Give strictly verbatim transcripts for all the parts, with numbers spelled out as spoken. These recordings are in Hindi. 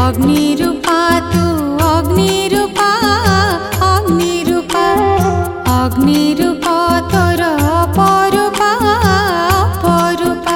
अग्निरूपा तू अग्निरूपा अग्निरूपा अग्निरूपा तोर अपरूपा अपरूपा।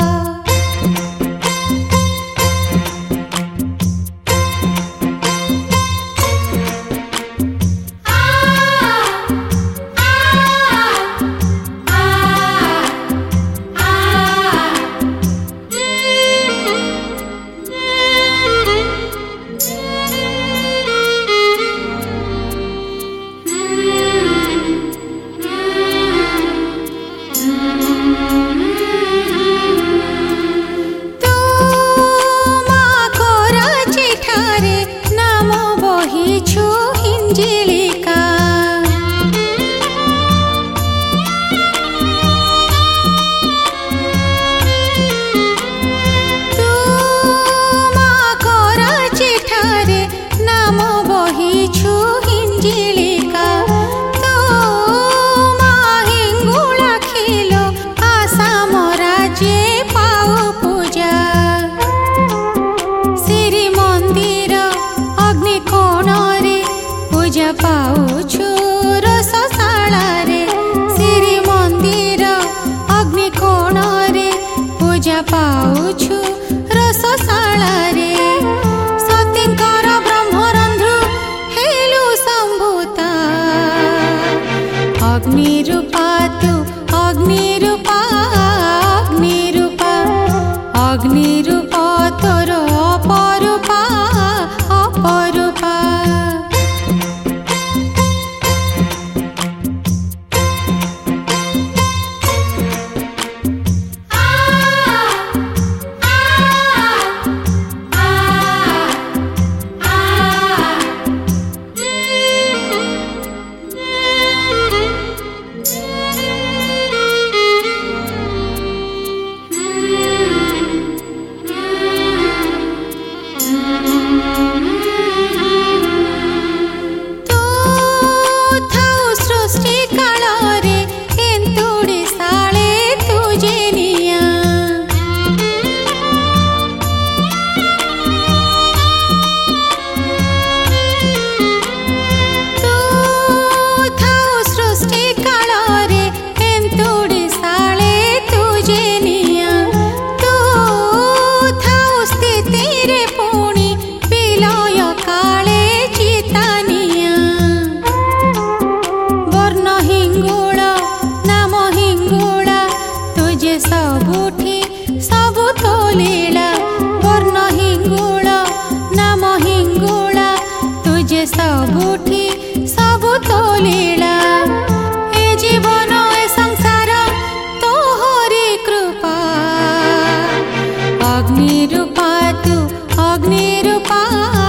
पाऊछु रसशाला रे श्री मंदिर अग्नि कोण रे पूजा पाऊछु रसशाला रे सतींकर ब्रह्मरंध्रु हेलु संभूता अग्निरूपा तू अग्निरूपा अग्निरूपा अग्निरूपा तोर अपरूपा अपरूपा। सबुठी सबु तो लीला वर्ण हिंगुला नाम हिंगुला तुझे सबुठी सबु तो लीला ए जीवन ए संसार तोहरी कृपा अग्निरूपा तू अग्निरूपा।